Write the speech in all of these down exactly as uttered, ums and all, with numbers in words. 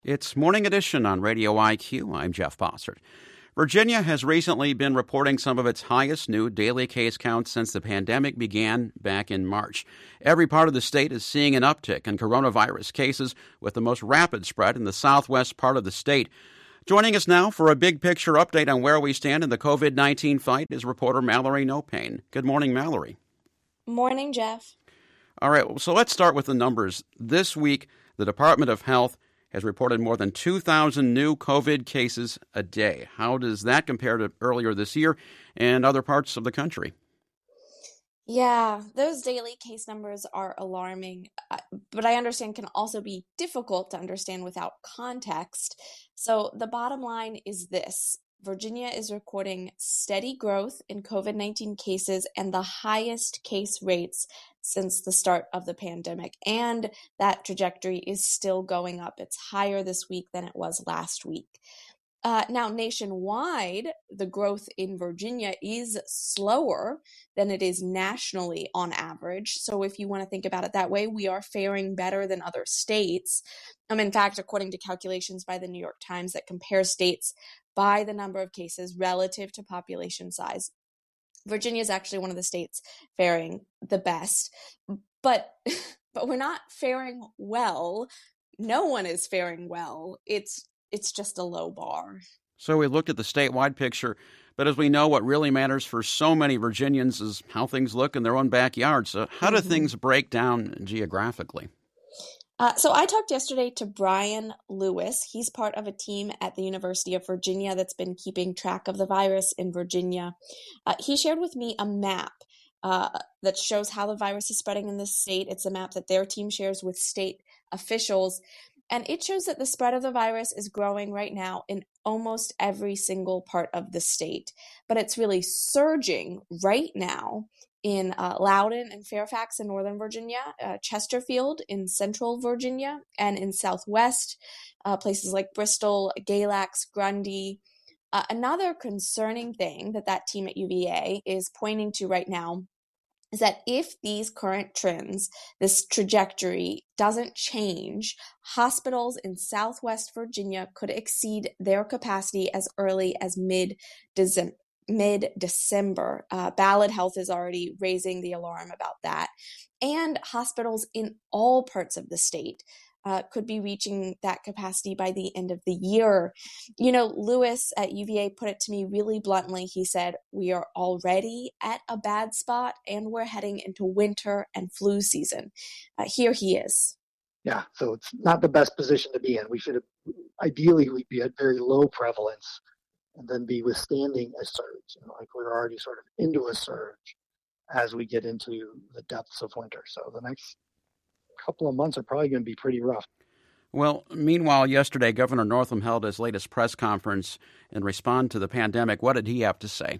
It's Morning Edition on Radio I Q. I'm Jeff Bossert. Virginia has recently been reporting some of its highest new daily case counts since the pandemic began back in March. Every part of the state is seeing an uptick in coronavirus cases, with the most rapid spread in the southwest part of the state. Joining us now for a big picture update on where we stand in the covid nineteen fight is reporter Mallory Nopane. Good morning, Mallory. Morning, Jeff. All right, so let's start with the numbers. This week, the Department of Health has reported more than two thousand new COVID cases a day. How does that compare to earlier this year and other parts of the country? Yeah, those daily case numbers are alarming, uh, but I understand can also be difficult to understand without context. So the bottom line is this. Virginia is recording steady growth in covid nineteen cases and the highest case rates since the start of the pandemic. And that trajectory is still going up. It's higher this week than it was last week. Uh, now, nationwide, the growth in Virginia is slower than it is nationally on average. So if you want to think about it that way, we are faring better than other states. Um, in fact, according to calculations by the New York Times that compare states by the number of cases relative to population size, Virginia is actually one of the states faring the best. But but we're not faring well. No one is faring well. It's It's just a low bar. So we looked at the statewide picture, but as we know, what really matters for so many Virginians is how things look in their own backyard. So how do mm-hmm. things break down geographically? Uh, so I talked yesterday to Brian Lewis. He's part of a team at the University of Virginia that's been keeping track of the virus in Virginia. Uh, he shared with me a map uh, that shows how the virus is spreading in the state. It's a map that their team shares with state officials. And it shows that the spread of the virus is growing right now in almost every single part of the state. But it's really surging right now in uh, Loudoun and Fairfax in Northern Virginia, uh, Chesterfield in Central Virginia, and in Southwest, uh, places like Bristol, Galax, Grundy. Uh, another concerning thing that that team at U V A is pointing to right now is that if these current trends, this trajectory doesn't change, hospitals in Southwest Virginia could exceed their capacity as early as mid-December. mid-December. Uh, Ballad Health is already raising the alarm about that. And hospitals in all parts of the state uh, could be reaching that capacity by the end of the year. You know, Lewis at U V A put it to me really bluntly. He said, we are already at a bad spot and we're heading into winter and flu season. Uh, here he is. Yeah, so it's not the best position to be in. We should have, ideally, we'd be at very low prevalence and then be withstanding a surge. You know, like we're already sort of into a surge as we get into the depths of winter. So the next couple of months are probably going to be pretty rough. Well, meanwhile, yesterday, Governor Northam held his latest press conference in response to the pandemic. What did he have to say?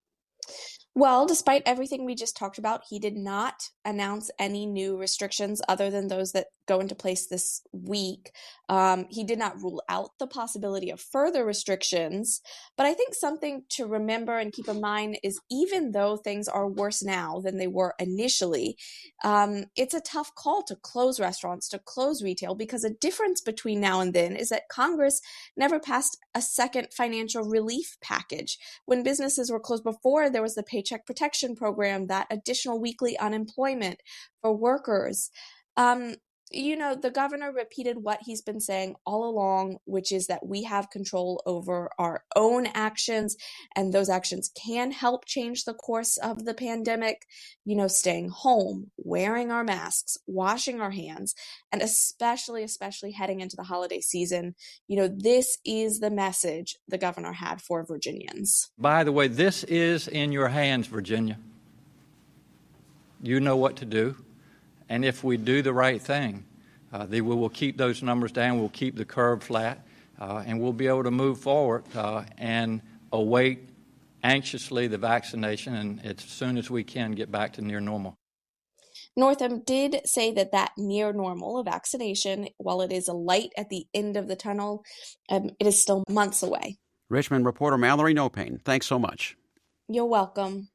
Well, despite everything we just talked about, he did not announce any new restrictions other than those that go into place this week. Um, he did not rule out the possibility of further restrictions. But I think something to remember and keep in mind is even though things are worse now than they were initially, um, it's a tough call to close restaurants, to close retail, because a difference between now and then is that Congress never passed a second financial relief package. When businesses were closed before, there was the Paycheck Protection Program, that additional weekly unemployment for workers. Um, you know, the governor repeated what he's been saying all along, which is that we have control over our own actions, and those actions can help change the course of the pandemic. You know, staying home, wearing our masks, washing our hands, and especially, especially heading into the holiday season. You know, this is the message the governor had for Virginians. By the way, this is in your hands, Virginia. You know what to do. And if we do the right thing, uh, they, we will keep those numbers down, we'll keep the curve flat, uh, and we'll be able to move forward uh, and await anxiously the vaccination, and as soon as we can get back to near normal. Northam did say that that near normal vaccination, while it is a light at the end of the tunnel, um, it is still months away. Richmond reporter Mallory Nopane, thanks so much. You're welcome.